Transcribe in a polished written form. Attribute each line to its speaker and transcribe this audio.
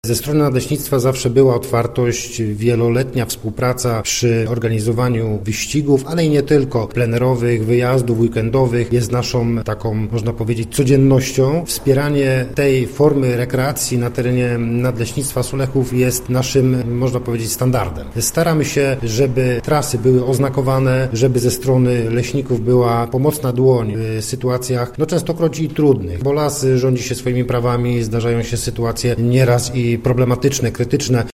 Speaker 1: Ze strony nadleśnictwa zawsze była otwartość, wieloletnia współpraca przy organizowaniu wyścigów, ale i nie tylko, plenerowych, wyjazdów weekendowych jest naszą taką, można powiedzieć, codziennością. Wspieranie tej formy rekreacji na terenie Nadleśnictwa Sulechów jest naszym, można powiedzieć, standardem. Staramy się, żeby trasy były oznakowane, żeby ze strony leśników była pomocna dłoń w sytuacjach, częstokroć i trudnych, bo las rządzi się swoimi prawami, zdarzają się sytuacje nieraz i problematyczne, krytyczne.